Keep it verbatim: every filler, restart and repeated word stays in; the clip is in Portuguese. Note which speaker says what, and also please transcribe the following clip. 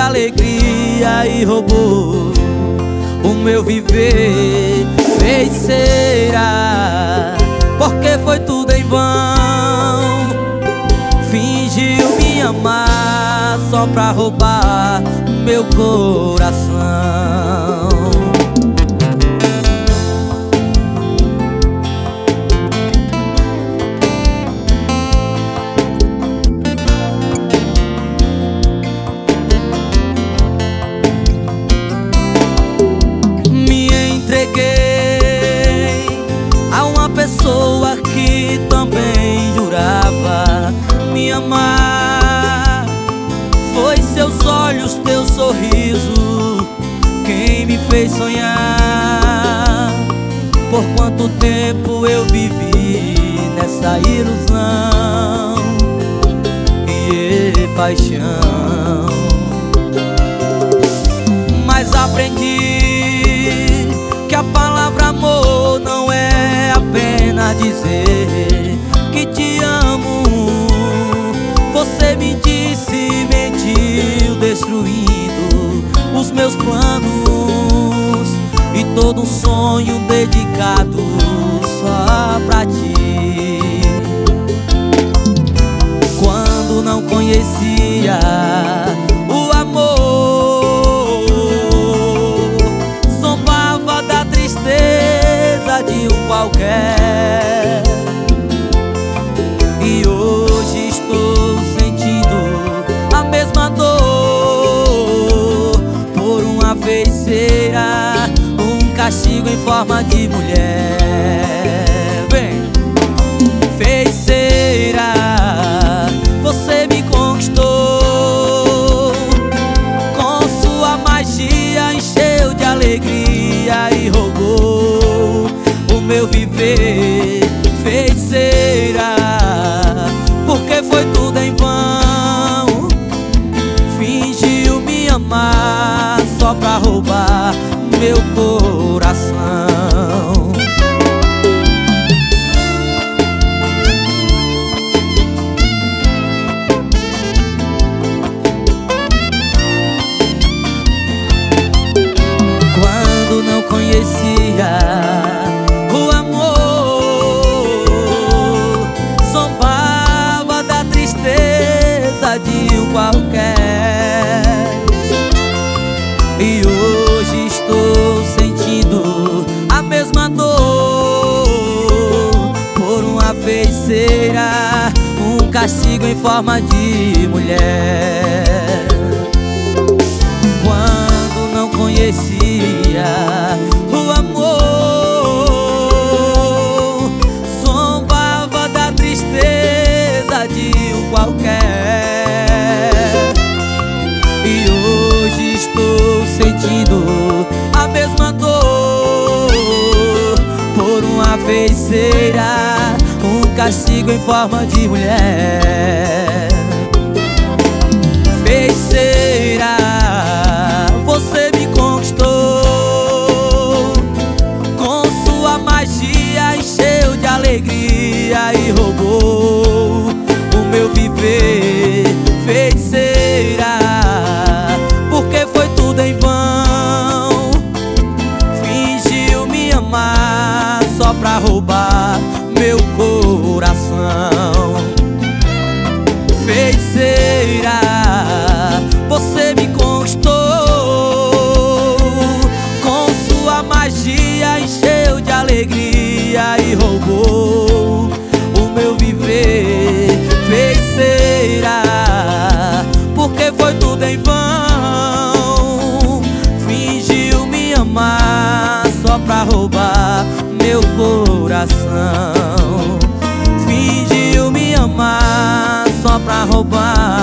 Speaker 1: alegria e roubou o meu viver. Feiticeira, porque foi tudo em vão. Fingiu me amar só pra roubar meu coração. Entreguei a uma pessoa que também jurava me amar. Foi seus olhos, teu sorriso quem me fez sonhar. Por quanto tempo eu vivi nessa ilusão e paixão, mas aprendi que a palavra amor não é apenas dizer que te amo. Você me disse, mentiu, destruindo os meus planos e todo um sonho dedicado só pra ti. Quando não conhecia o amor, de um qualquer, e hoje estou sentindo a mesma dor por uma feiticeira, um castigo em forma de mulher. Vem, feiticeira, você me conquistou, com sua magia encheu de alegria e roubou o meu viver. Feiticeira, porque foi tudo em vão. Fingiu me amar só pra roubar meu coração. Quando não conhecia o amor, zombava da tristeza de um qualquer, e hoje estou sentindo a mesma dor por uma feiticeira, um castigo em forma de mulher. Quando não conhecia o amor, zombava da tristeza de um qualquer, e hoje estou sentindo a mesma dor por uma feiticeira, um castigo em forma de mulher. Feiticeira, você me conquistou, com sua magia encheu de alegria e roubou o meu viver. Feiticeira, porque foi tudo em vão. Fingiu me amar só pra roubar meu coração. Feiticeira, você me conquistou, com sua magia encheu de alegria e roubou o meu viver. Feiticeira, porque foi tudo em vão. Fingiu me amar só pra roubar meu coração. Fingiu me amar só pra roubar